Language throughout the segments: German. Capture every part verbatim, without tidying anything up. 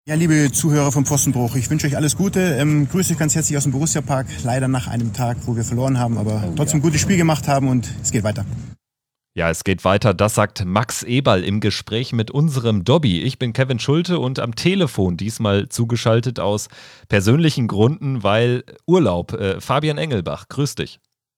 Ja, liebe Zuhörer vom Pfostenbruch, ich wünsche euch alles Gute. Ähm, grüße euch ganz herzlich aus dem Borussia-Park. Leider nach einem Tag, wo wir verloren haben, aber oh, trotzdem ein ja. gutes Spiel gemacht haben und es geht weiter. Ja, es geht weiter. Das sagt Max Eberl im Gespräch mit unserem Dobby. Ich bin Kevin Schulte und am Telefon diesmal zugeschaltet aus persönlichen Gründen, weil Urlaub. Äh, Fabian Engelbach, grüß dich.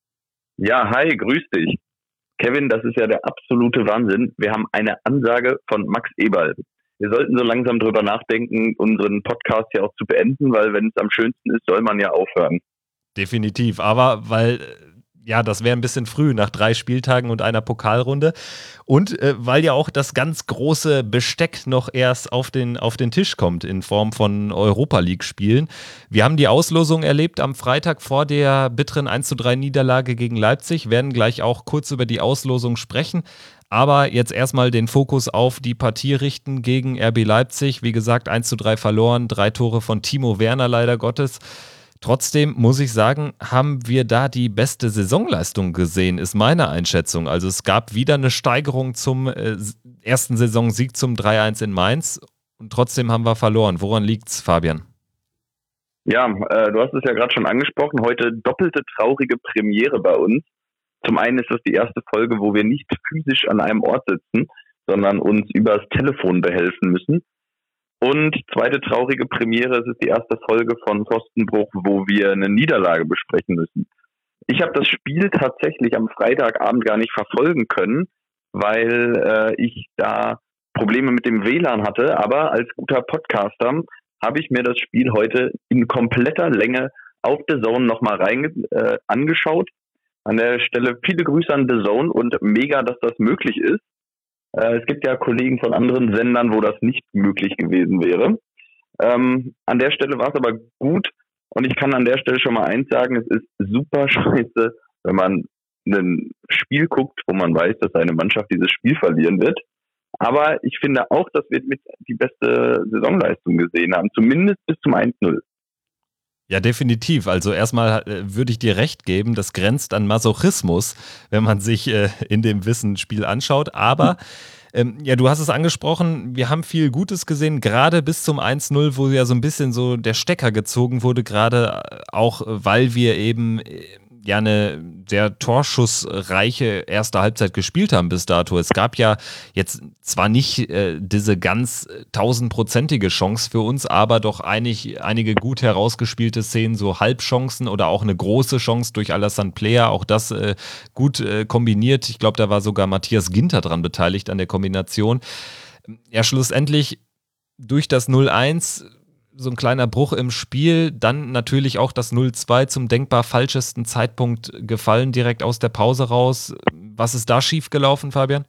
Ja, hi, grüß dich. Kevin, das ist ja der absolute Wahnsinn. Wir haben eine Ansage von Max Eberl. Wir sollten so langsam drüber nachdenken, unseren Podcast ja auch zu beenden, weil wenn es am schönsten ist, soll man ja aufhören. Definitiv, aber weil... Ja, das wäre ein bisschen früh nach drei Spieltagen und einer Pokalrunde. Und äh, weil ja auch das ganz große Besteck noch erst auf den, auf den Tisch kommt in Form von Europa-League-Spielen. Wir haben die Auslosung erlebt am Freitag vor der bitteren eins zu drei Niederlage gegen Leipzig, werden gleich auch kurz über die Auslosung sprechen. Aber jetzt erstmal den Fokus auf die Partie richten gegen R B Leipzig. Wie gesagt, eins zu drei verloren, drei Tore von Timo Werner leider Gottes. Trotzdem muss ich sagen, haben wir da die beste Saisonleistung gesehen, ist meine Einschätzung. Also es gab wieder eine Steigerung zum äh, ersten Saisonsieg zum drei eins in Mainz und trotzdem haben wir verloren. Woran liegt's, Fabian? Ja, äh, du hast es ja gerade schon angesprochen, heute doppelte traurige Premiere bei uns. Zum einen ist das die erste Folge, wo wir nicht physisch an einem Ort sitzen, sondern uns übers Telefon behelfen müssen. Und zweite traurige Premiere, es ist die erste Folge von Pfostenbruch, wo wir eine Niederlage besprechen müssen. Ich habe das Spiel tatsächlich am Freitagabend gar nicht verfolgen können, weil äh, ich da Probleme mit dem W L A N hatte. Aber als guter Podcaster habe ich mir das Spiel heute in kompletter Länge auf The Zone nochmal rein äh, angeschaut. An der Stelle viele Grüße an The Zone und mega, dass das möglich ist. Es gibt ja Kollegen von anderen Sendern, wo das nicht möglich gewesen wäre. Ähm, an der Stelle war es aber gut und ich kann an der Stelle schon mal eins sagen, es ist super scheiße, wenn man ein Spiel guckt, wo man weiß, dass eine Mannschaft dieses Spiel verlieren wird. Aber ich finde auch, dass wir mit die beste Saisonleistung gesehen haben, zumindest bis zum eins null. Ja, definitiv. Also erstmal äh, würde ich dir recht geben, das grenzt an Masochismus, wenn man sich äh, in dem Wissenspiel anschaut. Aber ähm, ja, du hast es angesprochen, wir haben viel Gutes gesehen, gerade bis zum eins null, wo ja so ein bisschen so der Stecker gezogen wurde, gerade auch, weil wir eben äh, ja eine sehr torschussreiche erste Halbzeit gespielt haben bis dato. Es gab ja jetzt zwar nicht äh, diese ganz tausendprozentige Chance für uns, aber doch einig, einige gut herausgespielte Szenen, so Halbchancen oder auch eine große Chance durch Alassane Player, auch das äh, gut äh, kombiniert. Ich glaube, da war sogar Matthias Ginter dran beteiligt an der Kombination. Ja, schlussendlich durch das null eins so ein kleiner Bruch im Spiel, dann natürlich auch das null zwei zum denkbar falschesten Zeitpunkt gefallen, direkt aus der Pause raus. Was ist da schiefgelaufen, Fabian?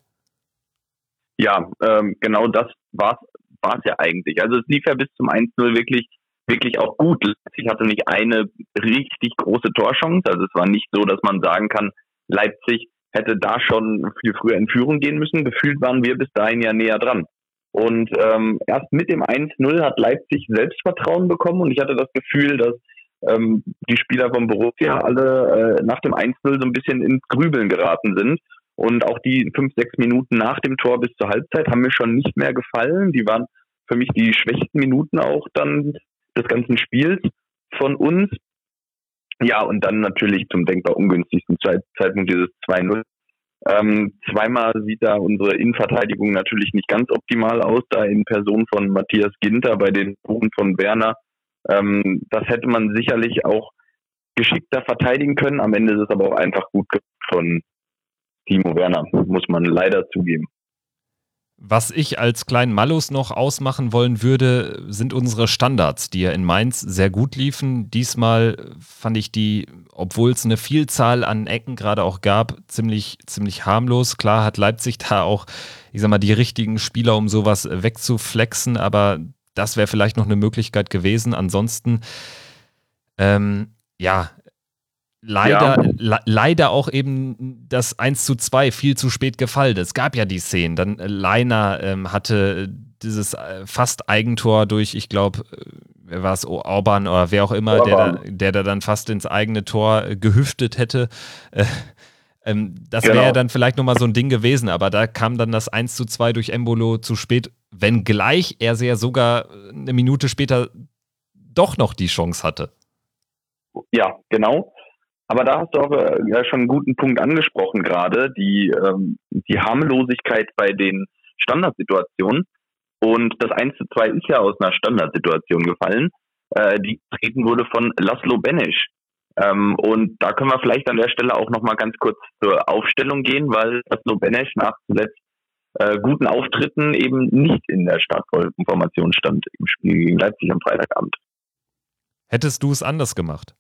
Ja, ähm, genau das war es ja eigentlich. Also es lief ja bis zum eins null wirklich, wirklich auch gut. Leipzig hatte nicht eine richtig große Torchance. Also es war nicht so, dass man sagen kann, Leipzig hätte da schon viel früher in Führung gehen müssen. Gefühlt waren wir bis dahin ja näher dran. Und ähm, erst mit dem eins null hat Leipzig Selbstvertrauen bekommen und ich hatte das Gefühl, dass ähm, die Spieler von Borussia alle äh, nach dem eins null so ein bisschen ins Grübeln geraten sind. Und auch die fünf, sechs Minuten nach dem Tor bis zur Halbzeit haben mir schon nicht mehr gefallen. Die waren für mich die schwächsten Minuten auch dann des ganzen Spiels von uns. Ja, und dann natürlich zum denkbar ungünstigsten Zeitpunkt dieses zwei null. Ähm, zweimal sieht da unsere Innenverteidigung natürlich nicht ganz optimal aus, da in Person von Matthias Ginter bei den Toren von Werner. Ähm, das hätte man sicherlich auch geschickter verteidigen können. Am Ende ist es aber auch einfach gut von Timo Werner, muss man leider zugeben. Was ich als kleinen Malus noch ausmachen wollen würde, sind unsere Standards, die ja in Mainz sehr gut liefen. Diesmal fand ich die, obwohl es eine Vielzahl an Ecken gerade auch gab, ziemlich, ziemlich harmlos. Klar hat Leipzig da auch, ich sag mal, die richtigen Spieler, um sowas wegzuflexen, aber das wäre vielleicht noch eine Möglichkeit gewesen. Ansonsten, ähm, ja, Leider, ja. le- leider auch eben das eins zu zwei viel zu spät gefallen. Es gab ja die Szenen. Dann äh, Leiner ähm, hatte dieses äh, fast Eigentor durch, ich glaube, äh, wer war es, Orban oder wer auch immer, der da, der da dann fast ins eigene Tor äh, gehüftet hätte. Äh, ähm, das genau. wäre dann vielleicht nochmal so ein Ding gewesen, aber da kam dann das eins zu zwei durch Embolo zu spät wenngleich er sehr sogar eine Minute später doch noch die Chance hatte. Ja, genau. Aber da hast du auch äh, ja schon einen guten Punkt angesprochen gerade, die, ähm, die Harmlosigkeit bei den Standardsituationen. Und das eins zu zwei ist ja aus einer Standardsituation gefallen, äh, die getreten wurde von Laszlo Benesch. Ähm, und da können wir vielleicht an der Stelle auch nochmal ganz kurz zur Aufstellung gehen, weil Laszlo Benesch nach zuletzt äh, guten Auftritten eben nicht in der Startformation stand im Spiel gegen Leipzig am Freitagabend. Hättest du es anders gemacht?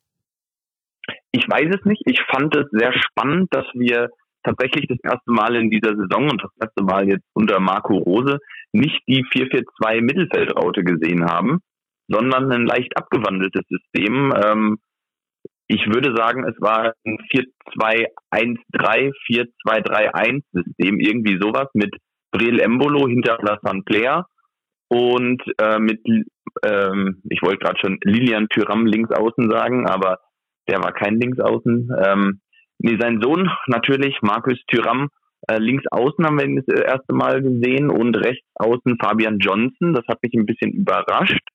Ich weiß es nicht. Ich fand es sehr spannend, dass wir tatsächlich das erste Mal in dieser Saison und das erste Mal jetzt unter Marco Rose nicht die vier vier zwei Mittelfeldraute gesehen haben, sondern ein leicht abgewandeltes System. Ähm, ich würde sagen, es war ein vier zwei eins drei, vier zwei drei eins System, irgendwie sowas mit Breel Embolo hinter Alassane Player und äh, mit, ähm, ich wollte gerade schon Lilian Thuram links außen sagen, aber der war kein Linksaußen. Ähm, nee, sein Sohn natürlich, Marcus Thuram, äh, links außen haben wir ihn das erste Mal gesehen und rechts außen Fabian Johnson. Das hat mich ein bisschen überrascht.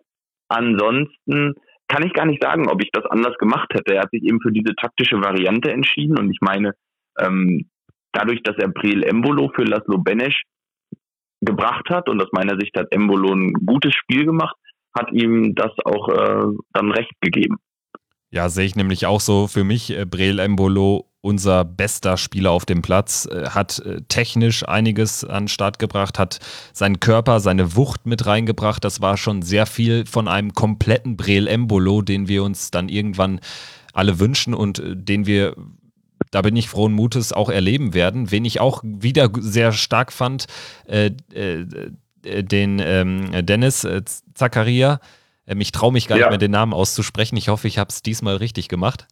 Ansonsten kann ich gar nicht sagen, ob ich das anders gemacht hätte. Er hat sich eben für diese taktische Variante entschieden und ich meine, ähm, dadurch, dass er Breel Embolo für Laszlo Benesch gebracht hat und aus meiner Sicht hat Embolo ein gutes Spiel gemacht, hat ihm das auch äh, dann recht gegeben. Ja, sehe ich nämlich auch so. Für mich äh, Breel Embolo, unser bester Spieler auf dem Platz, äh, hat äh, technisch einiges an den Start gebracht, hat seinen Körper, seine Wucht mit reingebracht. Das war schon sehr viel von einem kompletten Breel Embolo, den wir uns dann irgendwann alle wünschen und äh, den wir, da bin ich frohen Mutes, auch erleben werden. Wen ich auch wieder sehr stark fand, äh, äh, den ähm, Dennis äh, Zakaria. Ich traue mich gar ja. nicht mehr, den Namen auszusprechen. Ich hoffe, ich habe es diesmal richtig gemacht.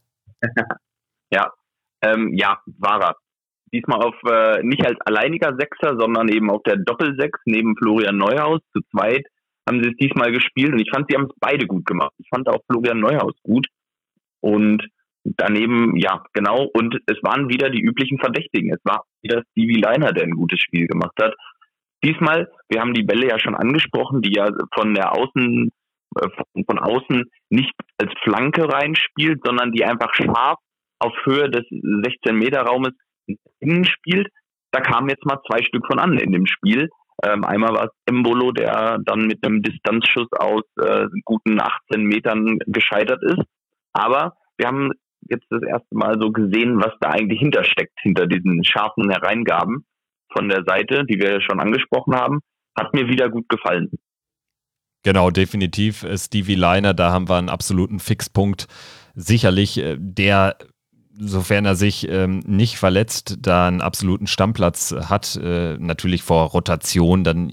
ja, ähm, ja, war er. Diesmal auf äh, nicht als alleiniger Sechser, sondern eben auf der Doppelsechs neben Florian Neuhaus. Zu zweit haben sie es diesmal gespielt und ich fand, sie haben es beide gut gemacht. Ich fand auch Florian Neuhaus gut und daneben, ja, genau. Und es waren wieder die üblichen Verdächtigen. Es war wieder Stevie Leiner, der ein gutes Spiel gemacht hat. Diesmal, wir haben die Bälle ja schon angesprochen, die ja von der Außen Von, von außen nicht als Flanke reinspielt, sondern die einfach scharf auf Höhe des sechzehn Meter Raumes innen spielt. Da kamen jetzt mal zwei Stück von an in dem Spiel. Ähm, einmal war es Embolo, der dann mit einem Distanzschuss aus äh, guten achtzehn Metern gescheitert ist. Aber wir haben jetzt das erste Mal so gesehen, was da eigentlich hintersteckt, hinter diesen scharfen Hereingaben von der Seite, die wir schon angesprochen haben. Hat mir wieder gut gefallen. Genau, definitiv. Stevie Leiner, da haben wir einen absoluten Fixpunkt. Sicherlich, der, sofern er sich ähm, nicht verletzt, da einen absoluten Stammplatz hat. Äh, natürlich vor Rotation dann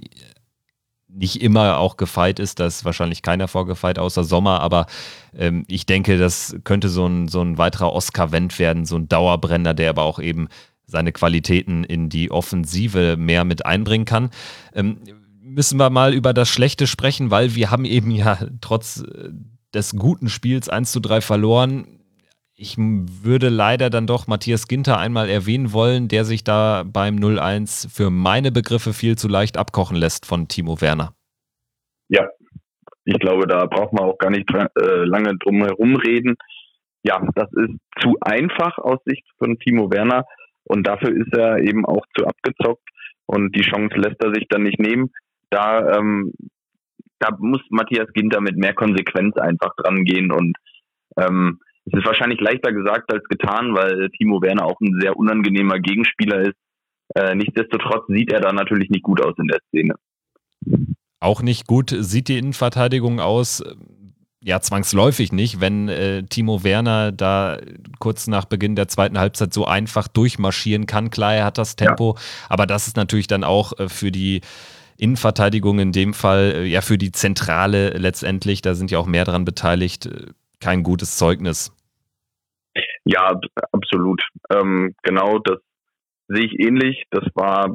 nicht immer auch gefeit ist. Da ist wahrscheinlich keiner vorgefeit außer Sommer. Aber ähm, ich denke, das könnte so ein, so ein weiterer Oscar Wendt werden, so ein Dauerbrenner, der aber auch eben seine Qualitäten in die Offensive mehr mit einbringen kann. Ähm, müssen wir mal über das Schlechte sprechen, weil wir haben eben ja trotz des guten Spiels eins zu drei verloren. Ich würde leider dann doch Matthias Ginter einmal erwähnen wollen, der sich da beim null eins für meine Begriffe viel zu leicht abkochen lässt von Timo Werner. Ja, ich glaube, da braucht man auch gar nicht äh, lange drum herum reden. Ja, das ist zu einfach aus Sicht von Timo Werner und dafür ist er eben auch zu abgezockt und die Chance lässt er sich dann nicht nehmen. Da, ähm, da muss Matthias Ginter mit mehr Konsequenz einfach dran gehen und ähm, es ist wahrscheinlich leichter gesagt als getan, weil Timo Werner auch ein sehr unangenehmer Gegenspieler ist. Äh, nichtsdestotrotz sieht er da natürlich nicht gut aus in der Szene. Auch nicht gut sieht die Innenverteidigung aus, ja zwangsläufig nicht, wenn äh, Timo Werner da kurz nach Beginn der zweiten Halbzeit so einfach durchmarschieren kann. Klar, er hat das Tempo, ja. Aber das ist natürlich dann auch äh, für die Innenverteidigung in dem Fall, ja für die Zentrale letztendlich, da sind ja auch mehr dran beteiligt, kein gutes Zeugnis. Ja, absolut. Ähm, genau, das sehe ich ähnlich. Das war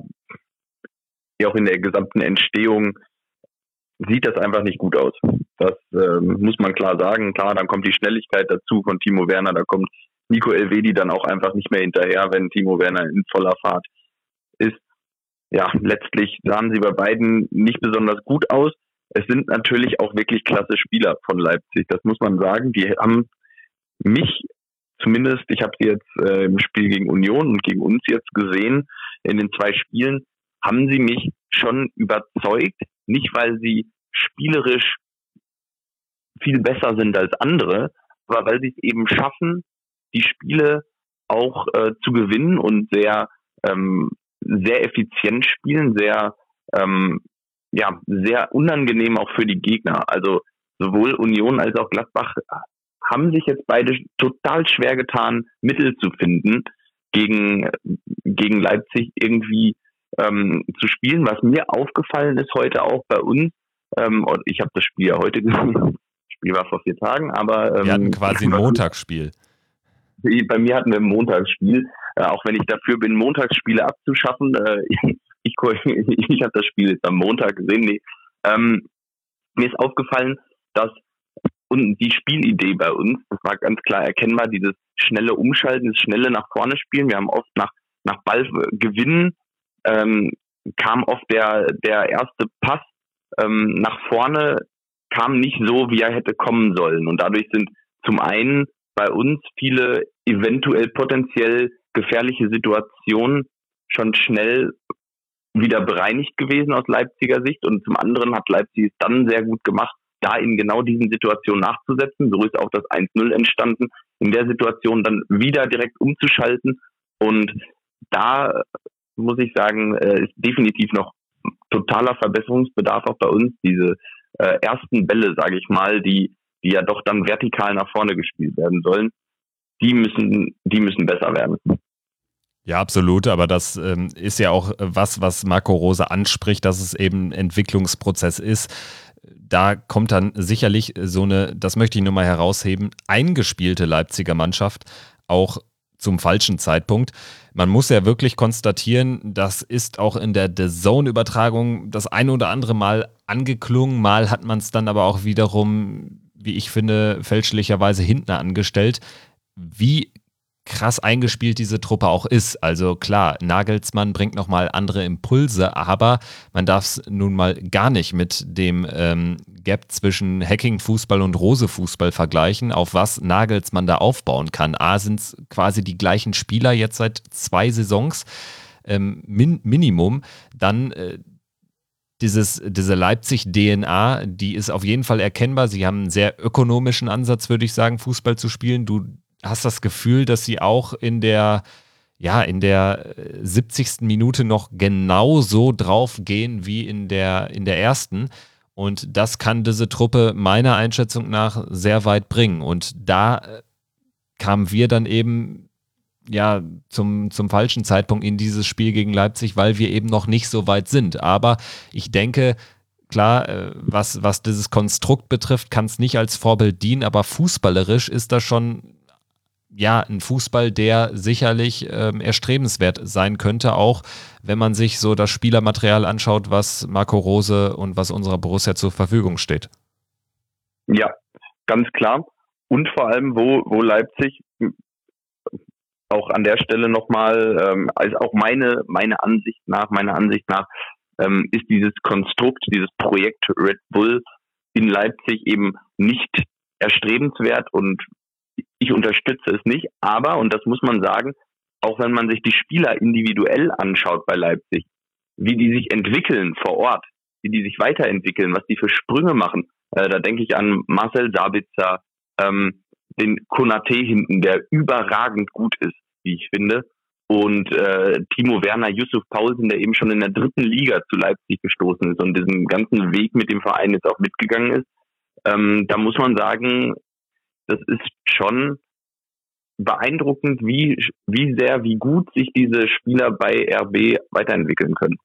ja auch in der gesamten Entstehung, sieht das einfach nicht gut aus. Das ähm, muss man klar sagen. Klar, dann kommt die Schnelligkeit dazu von Timo Werner, da kommt Nico Elvedi dann auch einfach nicht mehr hinterher, wenn Timo Werner in voller Fahrt ist. ja, letztlich sahen sie bei beiden nicht besonders gut aus. Es sind natürlich auch wirklich klasse Spieler von Leipzig, das muss man sagen. Die haben mich zumindest, ich habe sie jetzt äh, im Spiel gegen Union und gegen uns jetzt gesehen, in den zwei Spielen, haben sie mich schon überzeugt. Nicht, weil sie spielerisch viel besser sind als andere, aber weil sie es eben schaffen, die Spiele auch äh, zu gewinnen und sehr ähm, sehr effizient spielen, sehr ähm, ja sehr unangenehm auch für die Gegner. Also sowohl Union als auch Gladbach haben sich jetzt beide total schwer getan, Mittel zu finden, gegen gegen Leipzig irgendwie ähm, zu spielen. Was mir aufgefallen ist heute auch bei uns, ähm, und ich habe das Spiel ja heute gesehen, das Spiel war vor vier Tagen, aber ähm, wir hatten quasi ein Montagsspiel. Bei mir hatten wir ein Montagsspiel, äh, auch wenn ich dafür bin, Montagsspiele abzuschaffen. Äh, ich ich, ich habe das Spiel jetzt am Montag gesehen. Nee. Ähm, mir ist aufgefallen, dass und die Spielidee bei uns, das war ganz klar erkennbar, dieses schnelle Umschalten, das schnelle nach vorne spielen. Wir haben oft nach nach Ballgewinnen ähm, kam oft der der erste Pass ähm, nach vorne, kam nicht so, wie er hätte kommen sollen. Und dadurch sind zum einen bei uns viele eventuell potenziell gefährliche Situationen schon schnell wieder bereinigt gewesen aus Leipziger Sicht. Und zum anderen hat Leipzig es dann sehr gut gemacht, da in genau diesen Situationen nachzusetzen. So ist auch das eins null entstanden, in der Situation dann wieder direkt umzuschalten. Und da muss ich sagen, ist definitiv noch totaler Verbesserungsbedarf auch bei uns. Diese äh, ersten Bälle, sage ich mal, die die ja doch dann vertikal nach vorne gespielt werden sollen, die müssen, die müssen besser werden. Ja, absolut, aber das ähm, ist ja auch was, was Marco Rose anspricht, dass es eben ein Entwicklungsprozess ist. Da kommt dann sicherlich so eine, das möchte ich nur mal herausheben, eingespielte Leipziger Mannschaft auch zum falschen Zeitpunkt. Man muss ja wirklich konstatieren, das ist auch in der D A Z N-Übertragung das ein oder andere Mal angeklungen, mal hat man es dann aber auch wiederum, wie ich finde, fälschlicherweise hinten angestellt, wie krass eingespielt diese Truppe auch ist. Also klar, Nagelsmann bringt nochmal andere Impulse, aber man darf es nun mal gar nicht mit dem ähm, Gap zwischen Hacking-Fußball und Rose-Fußball vergleichen, auf was Nagelsmann da aufbauen kann. A, sind es quasi die gleichen Spieler jetzt seit zwei Saisons, ähm, min- Minimum, dann äh, Dieses, diese Leipzig-D N A, die ist auf jeden Fall erkennbar. Sie haben einen sehr ökonomischen Ansatz, würde ich sagen, Fußball zu spielen. Du hast das Gefühl, dass sie auch in der, ja, in der siebzigsten Minute noch genauso drauf gehen wie in der, in der ersten. Und das kann diese Truppe meiner Einschätzung nach sehr weit bringen. Und da kamen wir dann eben ja, zum, zum falschen Zeitpunkt in dieses Spiel gegen Leipzig, weil wir eben noch nicht so weit sind. Aber ich denke, klar, was, was dieses Konstrukt betrifft, kann es nicht als Vorbild dienen, aber fußballerisch ist das schon ja ein Fußball, der sicherlich ähm, erstrebenswert sein könnte, auch wenn man sich so das Spielermaterial anschaut, was Marco Rose und was unserer Borussia zur Verfügung steht. Ja, ganz klar. Und vor allem, wo, wo Leipzig auch an der Stelle nochmal, ähm, also auch meine, meine Ansicht nach, meiner Ansicht nach, ähm, ist dieses Konstrukt, dieses Projekt Red Bull in Leipzig eben nicht erstrebenswert und ich unterstütze es nicht. Aber, und das muss man sagen, auch wenn man sich die Spieler individuell anschaut bei Leipzig, wie die sich entwickeln vor Ort, wie die sich weiterentwickeln, was die für Sprünge machen, äh, da denke ich an Marcel Sabitzer, ähm, den Konaté hinten, der überragend gut ist, wie ich finde. Und äh, Timo Werner, Yusuf Paulsen, der eben schon in der dritten Liga zu Leipzig gestoßen ist und diesen ganzen Weg mit dem Verein jetzt auch mitgegangen ist. Ähm, da muss man sagen, das ist schon beeindruckend, wie, wie sehr, wie gut sich diese Spieler bei R B weiterentwickeln können.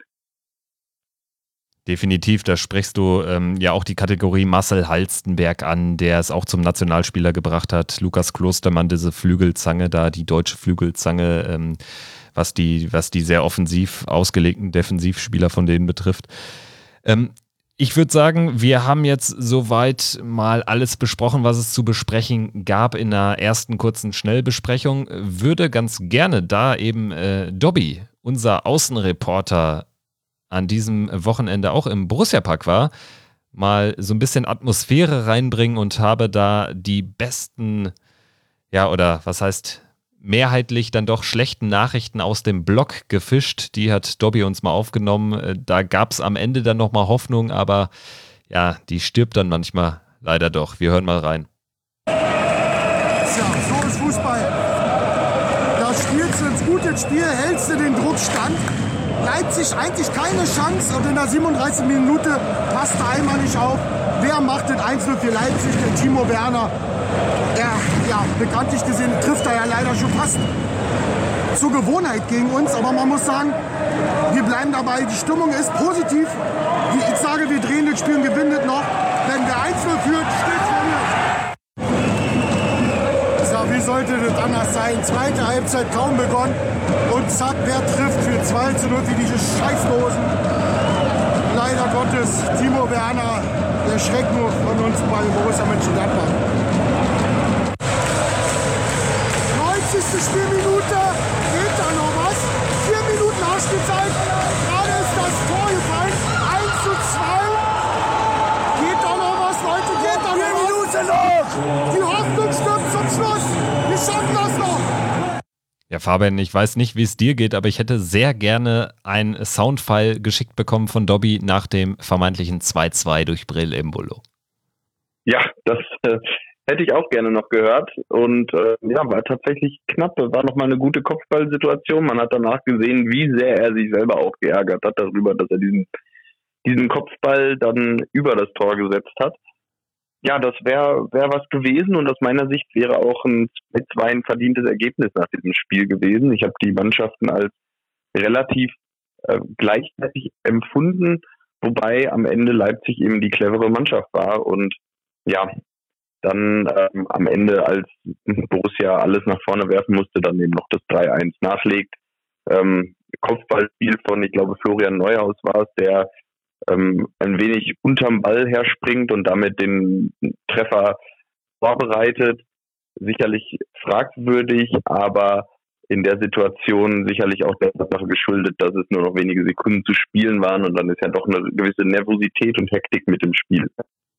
Definitiv, da sprichst du ähm, ja auch die Kategorie Marcel Halstenberg an, der es auch zum Nationalspieler gebracht hat. Lukas Klostermann, diese Flügelzange da, die deutsche Flügelzange, ähm, was die, was die sehr offensiv ausgelegten Defensivspieler von denen betrifft. Ähm, ich würde sagen, wir haben jetzt soweit mal alles besprochen, was es zu besprechen gab in einer ersten kurzen Schnellbesprechung. Würde ganz gerne da eben äh, Dobby unser Außenreporter an diesem Wochenende auch im Borussia-Park war, mal so ein bisschen Atmosphäre reinbringen und habe da die besten, ja, oder was heißt mehrheitlich dann doch schlechten Nachrichten aus dem Blog gefischt. Die hat Dobby uns mal aufgenommen. Da gab es am Ende dann nochmal Hoffnung, aber ja, die stirbt dann manchmal leider doch. Wir hören mal rein. Tja, so ist Fußball. Da spielst du ins gute Spiel, hältst du den Druck stand. Leipzig eigentlich keine Chance und in der siebenunddreißigsten Minute passt der Eimer nicht auf. Wer macht das eins null für Leipzig? Der Timo Werner. Er, ja, bekanntlich gesehen, trifft er ja leider schon fast zur Gewohnheit gegen uns. Aber man muss sagen, wir bleiben dabei. Die Stimmung ist positiv. Ich sage, wir drehen das Spiel und gewinnen das noch. Wenn der eins null führt, steht vor mir. Ja, wie sollte das anders sein? Zweite Halbzeit kaum begonnen. Und zack, wer trifft für zwei zu null für diese Scheißdosen? Leider Gottes, Timo Werner, der Schreck nur von uns bei Borussia Mönchengladbach. neunzigste Spielminute, geht da noch was? Vier Minuten Nachspielzeit, gerade ist das Tor gefallen, eins zu zwei. Geht da noch was, Leute, geht da noch was? Vier Minuten noch! Die Hoffnung stirbt zum Schluss, wir schaffen das noch! Ja, Fabian, ich weiß nicht, wie es dir geht, aber ich hätte sehr gerne ein Soundfile geschickt bekommen von Dobby nach dem vermeintlichen zwei zwei durch Breel Embolo. Ja, das äh, hätte ich auch gerne noch gehört und äh, ja, war tatsächlich knapp. War nochmal eine gute Kopfballsituation. Man hat danach gesehen, wie sehr er sich selber auch geärgert hat darüber, dass er diesen, diesen Kopfball dann über das Tor gesetzt hat. Ja, das wäre wär was gewesen und aus meiner Sicht wäre auch ein zwei zwei ein verdientes Ergebnis nach diesem Spiel gewesen. Ich habe die Mannschaften als relativ äh, gleichzeitig empfunden, wobei am Ende Leipzig eben die clevere Mannschaft war und ja, dann ähm, am Ende, als Borussia alles nach vorne werfen musste, dann eben noch das drei eins nachlegt. Ähm, Kopfballspiel von, ich glaube, Florian Neuhaus war es, der ähm, ein wenig unterm Ball herspringt und damit den Treffer vorbereitet. Sicherlich fragwürdig, aber in der Situation sicherlich auch der Sache geschuldet, dass es nur noch wenige Sekunden zu spielen waren und dann ist ja doch eine gewisse Nervosität und Hektik mit dem Spiel.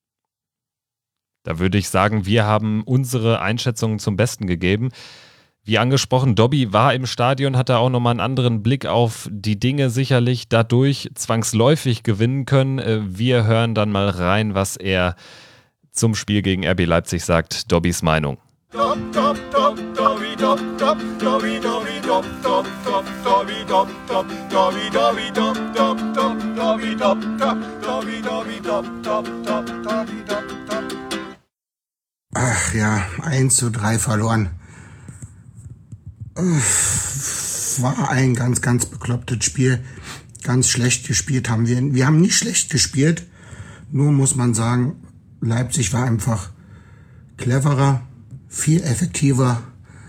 Da würde ich sagen, wir haben unsere Einschätzungen zum Besten gegeben. Wie angesprochen, Dobby war im Stadion, hat er auch nochmal einen anderen Blick auf die Dinge sicherlich dadurch zwangsläufig gewinnen können. Wir hören dann mal rein, was er zum Spiel gegen R B Leipzig sagt. Dobbys Meinung. Ach ja, eins zu drei verloren. War ein ganz, ganz beklopptes Spiel. Ganz schlecht gespielt haben wir. Wir haben nicht schlecht gespielt. Nur muss man sagen, Leipzig war einfach cleverer, viel effektiver.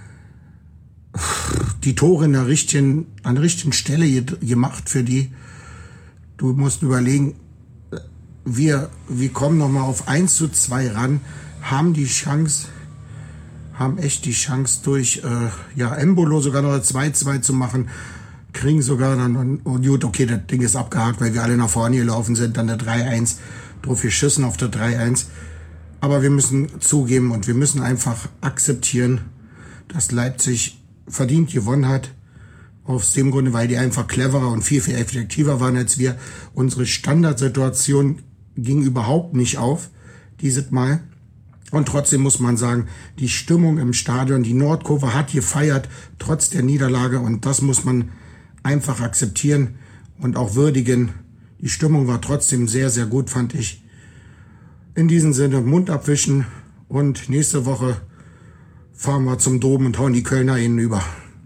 Die Tore in der richtigen, an der richtigen Stelle gemacht für die. Du musst überlegen, wir, wir kommen nochmal auf eins zu zwei ran, haben die Chance, haben echt die Chance durch äh, ja, Embolo sogar noch zwei zwei zu machen, kriegen sogar dann, oh gut, okay, das Ding ist abgehakt, weil wir alle nach vorne gelaufen sind, dann der drei eins, drauf geschissen auf der drei eins. Aber wir müssen zugeben und wir müssen einfach akzeptieren, dass Leipzig verdient gewonnen hat. Aus dem Grunde, weil die einfach cleverer und viel, viel effektiver waren als wir. Unsere Standardsituation ging überhaupt nicht auf, dieses Mal. Und trotzdem muss man sagen, die Stimmung im Stadion, die Nordkurve hat gefeiert, trotz der Niederlage. Und das muss man einfach akzeptieren und auch würdigen. Die Stimmung war trotzdem sehr, sehr gut, fand ich. In diesem Sinne, Mund abwischen und nächste Woche fahren wir zum Dom und hauen die Kölner innen über.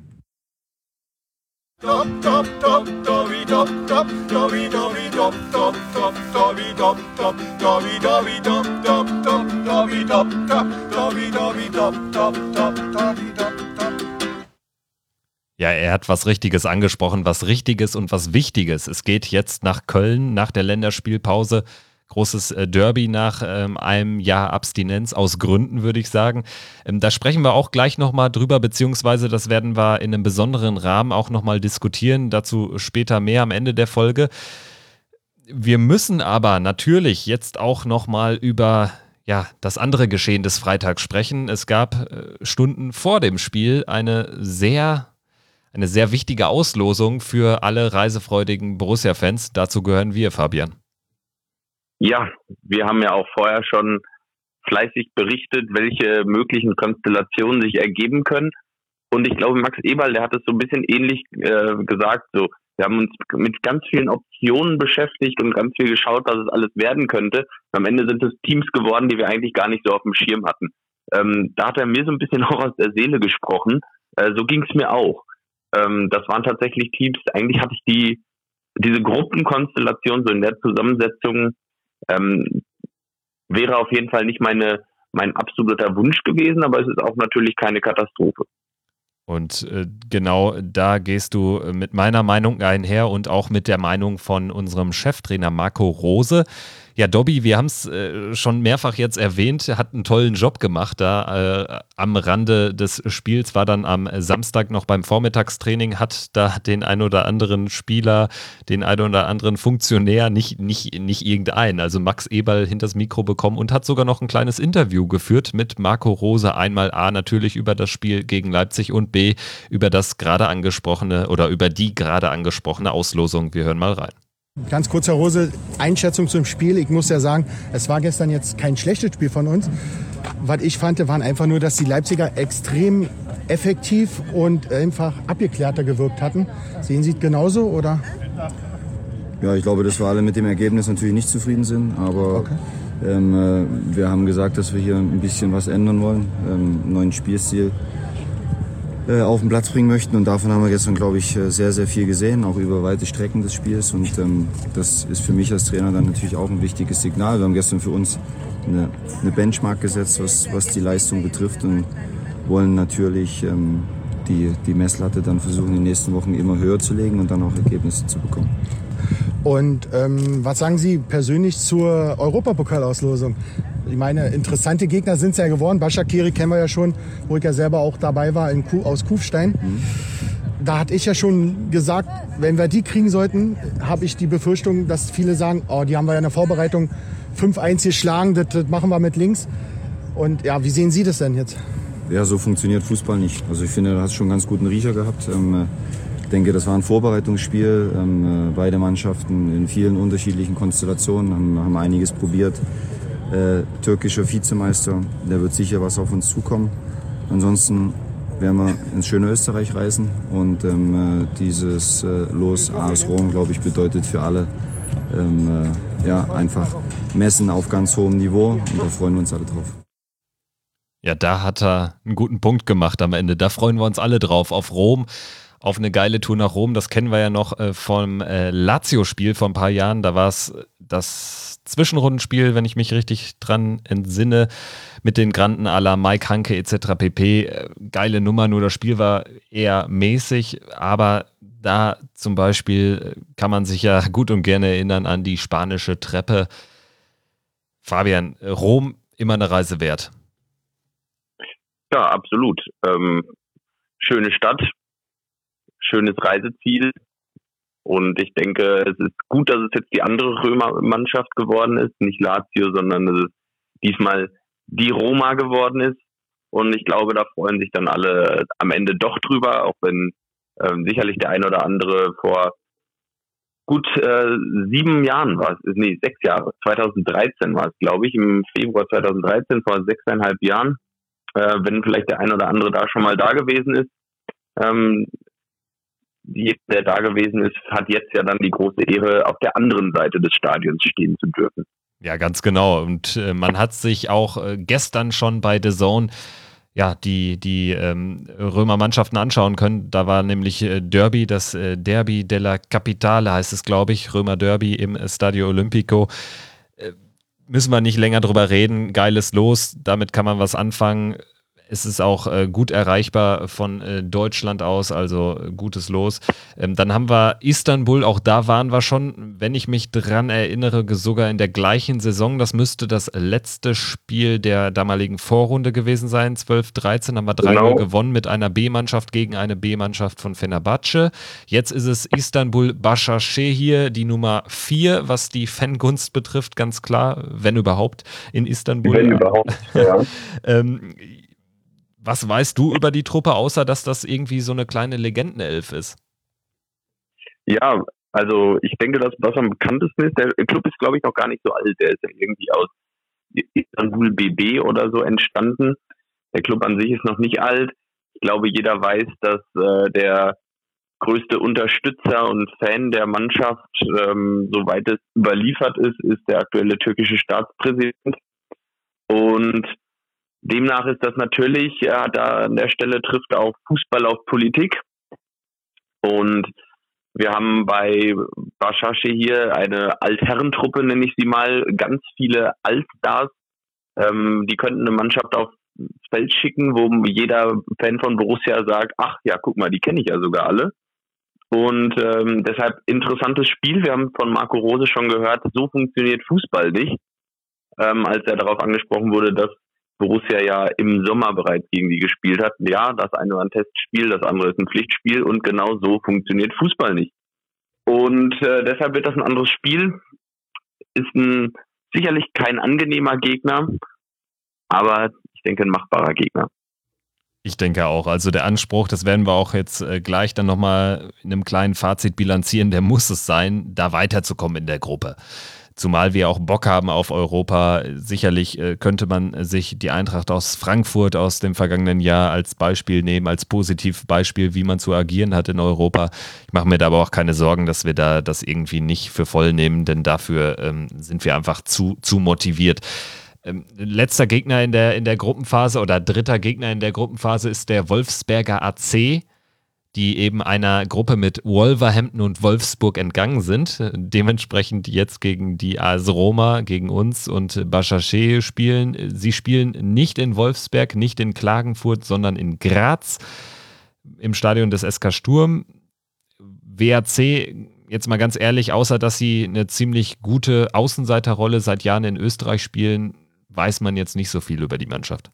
Ja, er hat was Richtiges angesprochen, was Richtiges und was Wichtiges. Es geht jetzt nach Köln, nach der Länderspielpause. großes äh, Derby nach ähm, einem Jahr Abstinenz, aus Gründen, würde ich sagen. Ähm, da sprechen wir auch gleich nochmal drüber, beziehungsweise das werden wir in einem besonderen Rahmen auch nochmal diskutieren, dazu später mehr am Ende der Folge. Wir müssen aber natürlich jetzt auch nochmal über ja, das andere Geschehen des Freitags sprechen. Es gab äh, Stunden vor dem Spiel eine sehr Eine sehr wichtige Auslosung für alle reisefreudigen Borussia-Fans. Dazu gehören wir, Fabian. Ja, wir haben ja auch vorher schon fleißig berichtet, welche möglichen Konstellationen sich ergeben können. Und ich glaube, Max Eberl, der hat es so ein bisschen ähnlich äh, gesagt. So, wir haben uns mit ganz vielen Optionen beschäftigt und ganz viel geschaut, was es alles werden könnte. Am Ende sind es Teams geworden, die wir eigentlich gar nicht so auf dem Schirm hatten. Ähm, da hat er mir so ein bisschen auch aus der Seele gesprochen. Äh, so ging es mir auch. Ähm, das waren tatsächlich Teams, eigentlich hatte ich die diese Gruppenkonstellation so in der Zusammensetzung ähm, wäre auf jeden Fall nicht meine mein absoluter Wunsch gewesen, aber es ist auch natürlich keine Katastrophe. Und äh, genau da gehst du mit meiner Meinung einher und auch mit der Meinung von unserem Cheftrainer Marco Rose. Ja, Dobby, wir haben es äh, schon mehrfach jetzt erwähnt, hat einen tollen Job gemacht da äh, am Rande des Spiels, war dann am Samstag noch beim Vormittagstraining, hat da den ein oder anderen Spieler, den ein oder anderen Funktionär, nicht, nicht, nicht irgendeinen, also Max Eberl hinters Mikro bekommen und hat sogar noch ein kleines Interview geführt mit Marco Rose, einmal A natürlich über das Spiel gegen Leipzig und B über das gerade angesprochene oder über die gerade angesprochene Auslosung. Wir hören mal rein. Ganz kurz, Herr Rose, Einschätzung zum Spiel. Ich muss ja sagen, es war gestern jetzt kein schlechtes Spiel von uns. Was ich fand, waren einfach nur, dass die Leipziger extrem effektiv und einfach abgeklärter gewirkt hatten. Sehen Sie es genauso, oder? Ja, ich glaube, dass wir alle mit dem Ergebnis natürlich nicht zufrieden sind. Aber okay. ähm, äh, wir haben gesagt, dass wir hier ein bisschen was ändern wollen. Ähm, einen neuen Spielstil auf den Platz bringen möchten und davon haben wir gestern, glaube ich, sehr, sehr viel gesehen, auch über weite Strecken des Spiels und ähm, das ist für mich als Trainer dann natürlich auch ein wichtiges Signal. Wir haben gestern für uns eine, eine Benchmark gesetzt, was, was die Leistung betrifft und wollen natürlich ähm, die, die Messlatte dann versuchen, in den nächsten Wochen immer höher zu legen und dann auch Ergebnisse zu bekommen. Und ähm, was sagen Sie persönlich zur Europapokalauslosung? Ich meine, interessante Gegner sind es ja geworden. Başakşehir kennen wir ja schon, wo ich ja selber auch dabei war, in Kuh, aus Kufstein. Mhm. Da hatte ich ja schon gesagt, wenn wir die kriegen sollten, habe ich die Befürchtung, dass viele sagen, oh, die haben wir ja in der Vorbereitung fünf eins geschlagen, das, das machen wir mit links. Und ja, wie sehen Sie das denn jetzt? Ja, so funktioniert Fußball nicht. Also ich finde, du hast schon einen ganz guten Riecher gehabt. Ähm, ich denke, das war ein Vorbereitungsspiel. Ähm, beide Mannschaften in vielen unterschiedlichen Konstellationen haben, haben einiges probiert. Äh, türkischer Vizemeister, der wird sicher was auf uns zukommen. Ansonsten werden wir ins schöne Österreich reisen und ähm, dieses äh, Los A S Rom, glaube ich, bedeutet für alle ähm, äh, ja, einfach Messen auf ganz hohem Niveau und da freuen wir uns alle drauf. Ja, da hat er einen guten Punkt gemacht am Ende. Da freuen wir uns alle drauf, auf Rom, auf eine geile Tour nach Rom. Das kennen wir ja noch äh, vom äh, Lazio-Spiel vor ein paar Jahren. Da war es das Zwischenrundenspiel, wenn ich mich richtig dran entsinne, mit den Granden à la Mike Hanke et cetera pp. Äh, geile Nummer, nur das Spiel war eher mäßig, aber da zum Beispiel kann man sich ja gut und gerne erinnern an die spanische Treppe. Fabian, Rom immer eine Reise wert. Ja, absolut. Ähm, schöne Stadt, schönes Reiseziel. Und ich denke, es ist gut, dass es jetzt die andere Römer-Mannschaft geworden ist, nicht Lazio, sondern dass es diesmal die Roma geworden ist. Und ich glaube, da freuen sich dann alle am Ende doch drüber, auch wenn ähm, sicherlich der ein oder andere vor gut äh, sieben Jahren war es, nee, sechs Jahre, zweitausenddreizehn war es, glaube ich, im Februar zweitausenddreizehn, vor sechseinhalb Jahren, äh, wenn vielleicht der ein oder andere da schon mal da gewesen ist. Ähm, Jeder, der da gewesen ist, hat jetzt ja dann die große Ehre, auf der anderen Seite des Stadions stehen zu dürfen. Ja, ganz genau. Und äh, man hat sich auch äh, gestern schon bei The Zone ja, die, die ähm, Römer-Mannschaften anschauen können. Da war nämlich äh, Derby, das äh, Derby della Capitale heißt es, glaube ich, Römer-Derby im Stadio Olimpico. Äh, müssen wir nicht länger drüber reden. Geiles Los, damit kann man was anfangen. Es ist auch äh, gut erreichbar von äh, Deutschland aus, also äh, gutes Los. Ähm, dann haben wir Istanbul, auch da waren wir schon, wenn ich mich dran erinnere, sogar in der gleichen Saison. Das müsste das letzte Spiel der damaligen Vorrunde gewesen sein. zwölf dreizehn haben wir drei null Genau. gewonnen mit einer B-Mannschaft gegen eine B-Mannschaft von Fenerbahce. Jetzt ist es Istanbul Başakşehir, die Nummer vier, was die Fangunst betrifft, ganz klar, wenn überhaupt, in Istanbul. Wenn überhaupt, ja. ähm, Was weißt du über die Truppe, außer dass das irgendwie so eine kleine Legendenelf ist? Ja, also ich denke, dass was am bekanntesten ist, der Club ist, glaube ich, noch gar nicht so alt. Der ist ja irgendwie aus Istanbul B B oder so entstanden. Der Club an sich ist noch nicht alt. Ich glaube, jeder weiß, dass äh, der größte Unterstützer und Fan der Mannschaft, ähm, soweit es überliefert ist, ist der aktuelle türkische Staatspräsident. Und demnach ist das natürlich, ja, da an der Stelle trifft auch Fußball auf Politik. Und wir haben bei Başakşehir eine Altherrentruppe, nenne ich sie mal, ganz viele Altstars. Ähm, die könnten eine Mannschaft aufs Feld schicken, wo jeder Fan von Borussia sagt, ach ja, guck mal, die kenne ich ja sogar alle. Und ähm, deshalb interessantes Spiel. Wir haben von Marco Rose schon gehört, so funktioniert Fußball nicht. Ähm, als er darauf angesprochen wurde, dass Borussia ja im Sommer bereits gegen die gespielt hat. Ja, das eine war ein Testspiel, das andere ist ein Pflichtspiel und genau so funktioniert Fußball nicht. Und äh, deshalb wird das ein anderes Spiel. Ist ein, sicherlich kein angenehmer Gegner, aber ich denke ein machbarer Gegner. Ich denke auch. Also der Anspruch, das werden wir auch jetzt äh, gleich dann nochmal in einem kleinen Fazit bilanzieren, der muss es sein, da weiterzukommen in der Gruppe. Zumal wir auch Bock haben auf Europa. Sicherlich äh, könnte man sich die Eintracht aus Frankfurt aus dem vergangenen Jahr als Beispiel nehmen, als Positivbeispiel, wie man zu agieren hat in Europa. Ich mache mir da aber auch keine Sorgen, dass wir da das irgendwie nicht für voll nehmen, denn dafür ähm, sind wir einfach zu, zu motiviert. Ähm, letzter Gegner in der, in der Gruppenphase oder dritter Gegner in der Gruppenphase ist der Wolfsberger A C, die eben einer Gruppe mit Wolverhampton und Wolfsburg entgangen sind, dementsprechend jetzt gegen die A S Roma, gegen uns und Başakşehir spielen. Sie spielen nicht in Wolfsberg, nicht in Klagenfurt, sondern in Graz im Stadion des S K Sturm. W A C, jetzt mal ganz ehrlich, außer dass sie eine ziemlich gute Außenseiterrolle seit Jahren in Österreich spielen, weiß man jetzt nicht so viel über die Mannschaft.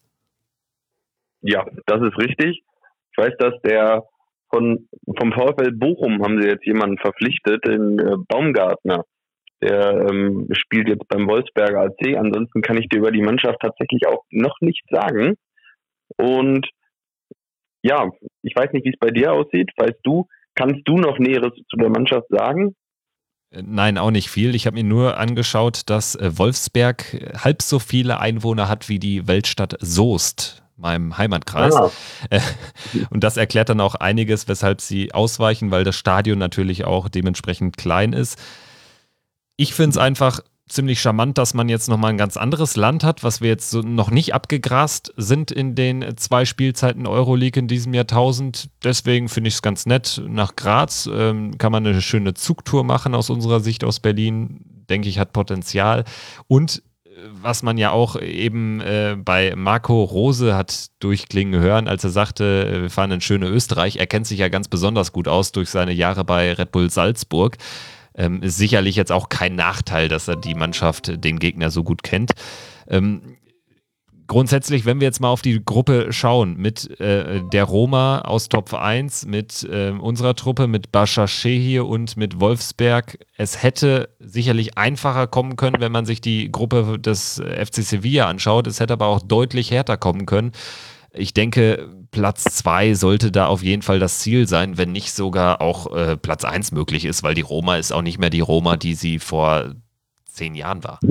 Ja, das ist richtig. Ich weiß, dass der Von, vom VfL Bochum haben sie jetzt jemanden verpflichtet, den äh, Baumgartner. Der ähm, spielt jetzt beim Wolfsberger A C. Ansonsten kann ich dir über die Mannschaft tatsächlich auch noch nichts sagen. Und ja, ich weiß nicht, wie es bei dir aussieht. Weißt du, kannst du noch Näheres zu der Mannschaft sagen? Nein, auch nicht viel. Ich habe mir nur angeschaut, dass Wolfsberg halb so viele Einwohner hat wie die Weltstadt Soest, meinem Heimatkreis. Ah. Und das erklärt dann auch einiges, weshalb sie ausweichen, weil das Stadion natürlich auch dementsprechend klein ist. Ich finde es einfach ziemlich charmant, dass man jetzt nochmal ein ganz anderes Land hat, was wir jetzt so noch nicht abgegrast sind in den zwei Spielzeiten Euroleague in diesem Jahrtausend. Deswegen finde ich es ganz nett. Nach Graz ähm, kann man eine schöne Zugtour machen aus unserer Sicht aus Berlin. Denke ich, hat Potenzial. Und was man ja auch eben äh, bei Marco Rose hat durchklingen hören, als er sagte, wir fahren in schöne Österreich. Er kennt sich ja ganz besonders gut aus durch seine Jahre bei Red Bull Salzburg. Ähm, ist sicherlich jetzt auch kein Nachteil, dass er die Mannschaft, den Gegner so gut kennt. Ähm, grundsätzlich, wenn wir jetzt mal auf die Gruppe schauen, mit äh, der Roma aus Top eins, mit äh, unserer Truppe, mit Başakşehir und mit Wolfsberg, es hätte sicherlich einfacher kommen können, wenn man sich die Gruppe des F C Sevilla anschaut. Es hätte aber auch deutlich härter kommen können. Ich denke, Platz zwei sollte da auf jeden Fall das Ziel sein, wenn nicht sogar auch äh, Platz eins möglich ist, weil die Roma ist auch nicht mehr die Roma, die sie vor zehn Jahren war.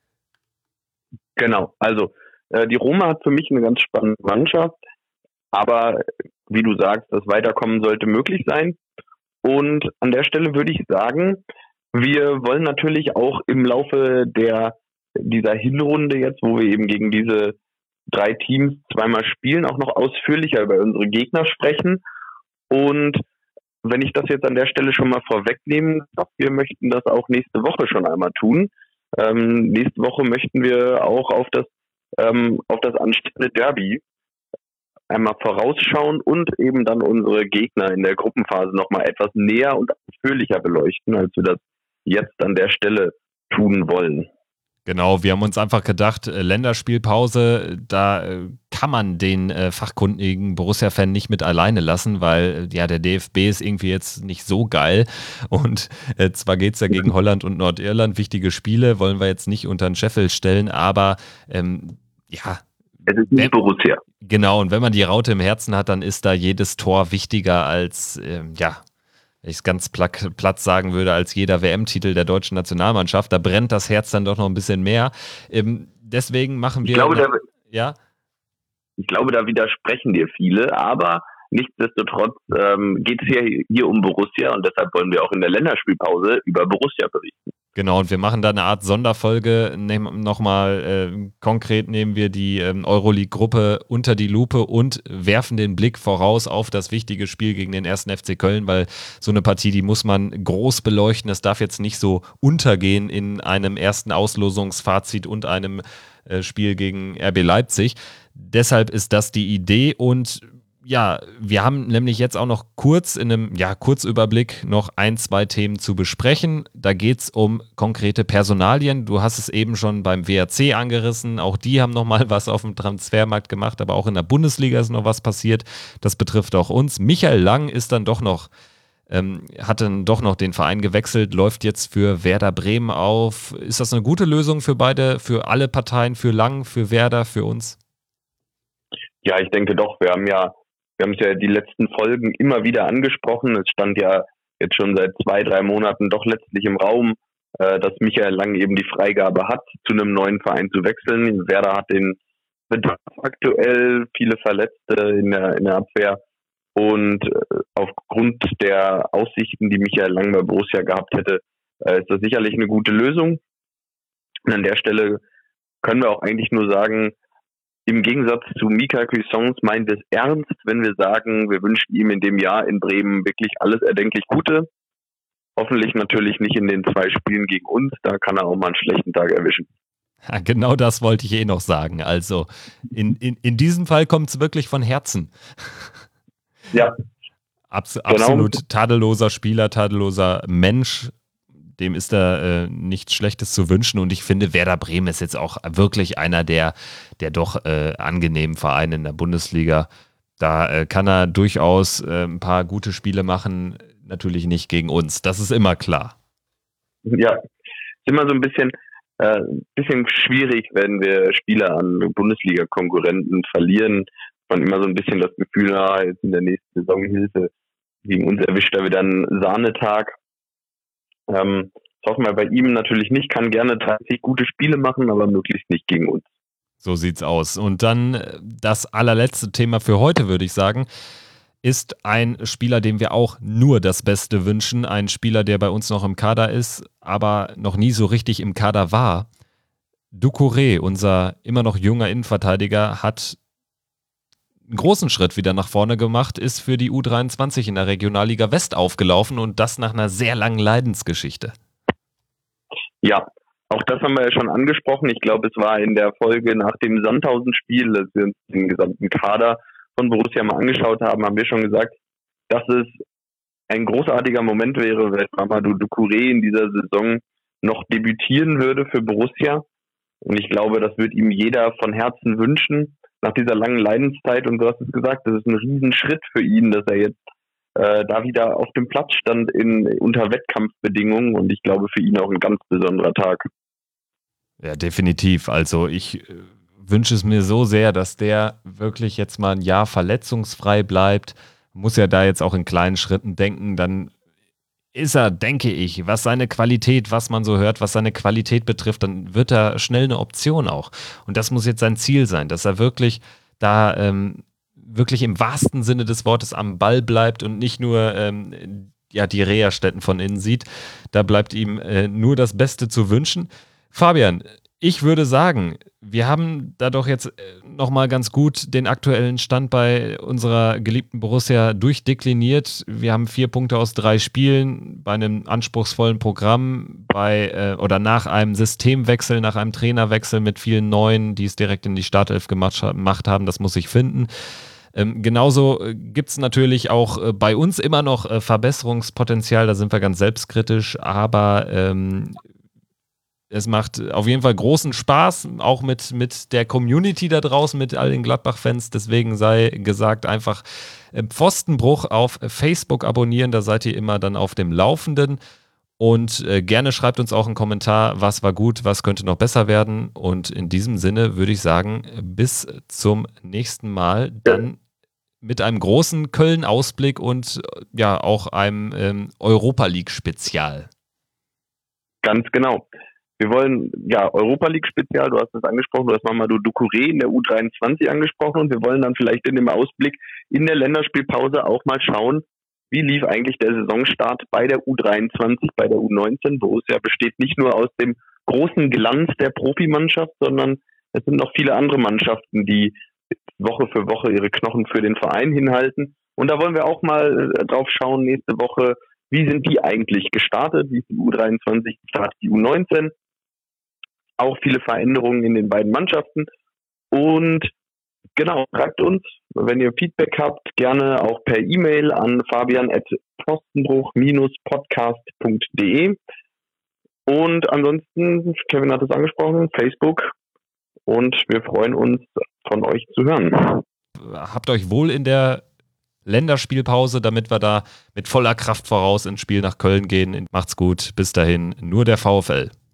Genau, also äh, die Roma hat für mich eine ganz spannende Mannschaft, aber wie du sagst, das Weiterkommen sollte möglich sein. Und an der Stelle würde ich sagen, wir wollen natürlich auch im Laufe der dieser Hinrunde jetzt, wo wir eben gegen diese drei Teams zweimal spielen, auch noch ausführlicher über unsere Gegner sprechen. Und wenn ich das jetzt an der Stelle schon mal vorwegnehmen darf, wir möchten das auch nächste Woche schon einmal tun. Ähm, nächste Woche möchten wir auch auf das ähm, auf das anstehende Derby einmal vorausschauen und eben dann unsere Gegner in der Gruppenphase nochmal etwas näher und ausführlicher beleuchten, als wir das jetzt an der Stelle tun wollen. Genau, wir haben uns einfach gedacht, äh, Länderspielpause, da äh, kann man den äh, fachkundigen Borussia-Fan nicht mit alleine lassen, weil äh, ja der D F B ist irgendwie jetzt nicht so geil und äh, zwar geht es ja gegen Holland und Nordirland, wichtige Spiele, wollen wir jetzt nicht unter den Scheffel stellen, aber ähm, ja. Es ist nicht Borussia. Genau, und wenn man die Raute im Herzen hat, dann ist da jedes Tor wichtiger als, ähm, ja, wenn ich es ganz platt, platt sagen würde, als jeder W M-Titel der deutschen Nationalmannschaft. Da brennt das Herz dann doch noch ein bisschen mehr. Ähm, deswegen machen wir... Ich glaube, noch, da, ja? ich glaube, da widersprechen dir viele, aber nichtsdestotrotz ähm, geht es hier, hier um Borussia und deshalb wollen wir auch in der Länderspielpause über Borussia berichten. Genau, und wir machen da eine Art Sonderfolge. Nochmal äh, konkret nehmen wir die ähm, Euroleague-Gruppe unter die Lupe und werfen den Blick voraus auf das wichtige Spiel gegen den ersten F C Köln, weil so eine Partie, die muss man groß beleuchten. Das darf jetzt nicht so untergehen in einem ersten Auslosungsfazit und einem äh, Spiel gegen R B Leipzig. Deshalb ist das die Idee und ja, wir haben nämlich jetzt auch noch kurz in einem ja, Kurzüberblick noch ein, zwei Themen zu besprechen. Da geht es um konkrete Personalien. Du hast es eben schon beim W R C angerissen. Auch die haben nochmal was auf dem Transfermarkt gemacht, aber auch in der Bundesliga ist noch was passiert. Das betrifft auch uns. Michael Lang ist dann doch noch, ähm, hat dann doch noch den Verein gewechselt, läuft jetzt für Werder Bremen auf. Ist das eine gute Lösung für beide, für alle Parteien, für Lang, für Werder, für uns? Ja, ich denke doch. Wir haben ja Wir haben es ja die letzten Folgen immer wieder angesprochen. Es stand ja jetzt schon seit zwei, drei Monaten doch letztlich im Raum, äh, dass Michael Lang eben die Freigabe hat, zu einem neuen Verein zu wechseln. Werder hat den Bedarf aktuell, viele Verletzte in der, in der Abwehr. Und äh, aufgrund der Aussichten, die Michael Lang bei Borussia gehabt hätte, äh, ist das sicherlich eine gute Lösung. Und an der Stelle können wir auch eigentlich nur sagen, im Gegensatz zu Mika Cuisance meinen wir es ernst, wenn wir sagen, wir wünschen ihm in dem Jahr in Bremen wirklich alles erdenklich Gute. Hoffentlich natürlich nicht in den zwei Spielen gegen uns, da kann er auch mal einen schlechten Tag erwischen. Ja, genau das wollte ich eh noch sagen. Also in, in, in diesem Fall kommt es wirklich von Herzen. Ja. Abs- genau. Absolut tadelloser Spieler, tadelloser Mensch. Dem ist da äh, nichts Schlechtes zu wünschen und ich finde, Werder Bremen ist jetzt auch wirklich einer der, der doch äh, angenehmen Vereine in der Bundesliga. Da äh, kann er durchaus äh, ein paar gute Spiele machen, natürlich nicht gegen uns, das ist immer klar. Ja, ist immer so ein bisschen, äh, bisschen schwierig, wenn wir Spieler an Bundesliga-Konkurrenten verlieren. Man immer so ein bisschen das Gefühl, ah, jetzt in der nächsten Saison Hilfe, gegen uns erwischt er wieder einen Sahnetag. Ähm, das hoffen wir bei ihm natürlich nicht, kann gerne dreißig gute Spiele machen, aber möglichst nicht gegen uns. So sieht's aus. Und dann das allerletzte Thema für heute, würde ich sagen, ist ein Spieler, dem wir auch nur das Beste wünschen. Ein Spieler, der bei uns noch im Kader ist, aber noch nie so richtig im Kader war. Doucouré, unser immer noch junger Innenverteidiger, hat einen großen Schritt wieder nach vorne gemacht, ist für die U dreiundzwanzig in der Regionalliga West aufgelaufen und das nach einer sehr langen Leidensgeschichte. Ja, auch das haben wir ja schon angesprochen. Ich glaube, es war in der Folge nach dem Sandhausen-Spiel, als wir uns den gesamten Kader von Borussia mal angeschaut haben, haben wir schon gesagt, dass es ein großartiger Moment wäre, wenn Mamadou Doucouré in dieser Saison noch debütieren würde für Borussia. Und ich glaube, das wird ihm jeder von Herzen wünschen. Nach dieser langen Leidenszeit, und du hast es gesagt, das ist ein Riesenschritt für ihn, dass er jetzt äh, da wieder auf dem Platz stand in, unter Wettkampfbedingungen und ich glaube für ihn auch ein ganz besonderer Tag. Ja, definitiv. Also ich äh, wünsche es mir so sehr, dass der wirklich jetzt mal ein Jahr verletzungsfrei bleibt. Muss ja da jetzt auch in kleinen Schritten denken, dann ist er, denke ich, was seine Qualität, was man so hört, was seine Qualität betrifft, dann wird er schnell eine Option auch. Und das muss jetzt sein Ziel sein, dass er wirklich da ähm, wirklich im wahrsten Sinne des Wortes am Ball bleibt und nicht nur ähm, ja, die Reha-Stätten von innen sieht. Da bleibt ihm äh, nur das Beste zu wünschen. Fabian, ich würde sagen, wir haben da doch jetzt nochmal ganz gut den aktuellen Stand bei unserer geliebten Borussia durchdekliniert. Wir haben vier Punkte aus drei Spielen bei einem anspruchsvollen Programm, bei äh, oder nach einem Systemwechsel, nach einem Trainerwechsel mit vielen Neuen, die es direkt in die Startelf gemacht, gemacht haben. Das muss ich finden. Ähm, genauso äh, gibt es natürlich auch äh, bei uns immer noch äh, Verbesserungspotenzial, da sind wir ganz selbstkritisch, aber ähm, es macht auf jeden Fall großen Spaß, auch mit, mit der Community da draußen, mit all den Gladbach-Fans. Deswegen sei gesagt, einfach äh, Pfostenbruch auf Facebook abonnieren, da seid ihr immer dann auf dem Laufenden. Und äh, gerne schreibt uns auch einen Kommentar, was war gut, was könnte noch besser werden. Und in diesem Sinne würde ich sagen, bis zum nächsten Mal, dann mit einem großen Köln-Ausblick und äh, ja auch einem ähm, Europa-League-Spezial. Ganz genau. Wir wollen, ja, Europa League-Spezial, du hast es angesprochen, du hast Mamadou Doucouré in der U dreiundzwanzig angesprochen und wir wollen dann vielleicht in dem Ausblick in der Länderspielpause auch mal schauen, wie lief eigentlich der Saisonstart bei der U dreiundzwanzig, bei der U neunzehn. Borussia besteht nicht nur aus dem großen Glanz der Profimannschaft, sondern es sind noch viele andere Mannschaften, die Woche für Woche ihre Knochen für den Verein hinhalten. Und da wollen wir auch mal drauf schauen nächste Woche, wie sind die eigentlich gestartet, wie ist die U dreiundzwanzig gestartet, die U neunzehn. Auch viele Veränderungen in den beiden Mannschaften. Und genau, schreibt uns, wenn ihr Feedback habt, gerne auch per E-Mail an fabian at pfostenbruch podcast punkt de. Und ansonsten, Kevin hat es angesprochen, Facebook. Und wir freuen uns, von euch zu hören. Habt euch wohl in der Länderspielpause, damit wir da mit voller Kraft voraus ins Spiel nach Köln gehen. Macht's gut, bis dahin, nur der VfL.